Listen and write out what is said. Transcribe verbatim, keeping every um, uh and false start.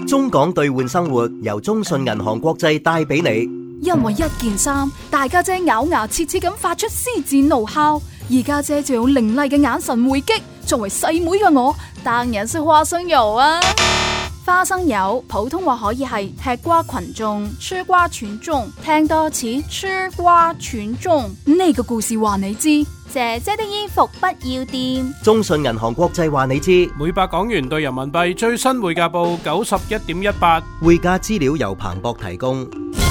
中港兌換生活由中信銀行國際帶俾你。 因為一件衫，大家姐咬牙切齒咁發出獅子怒哮，二家姐就用凌厲嘅眼神回擊。作為細妹嘅我，當然是花生油啊！花生油普通話可以係吃瓜群眾、吃瓜群眾，聽多次吃瓜群眾。呢個故事話你知，姐姐的衣服不要掂。 中信銀行國際話你知， 每百港元兌人民幣最新匯價報九十一點一八， 匯價資料由彭博提供。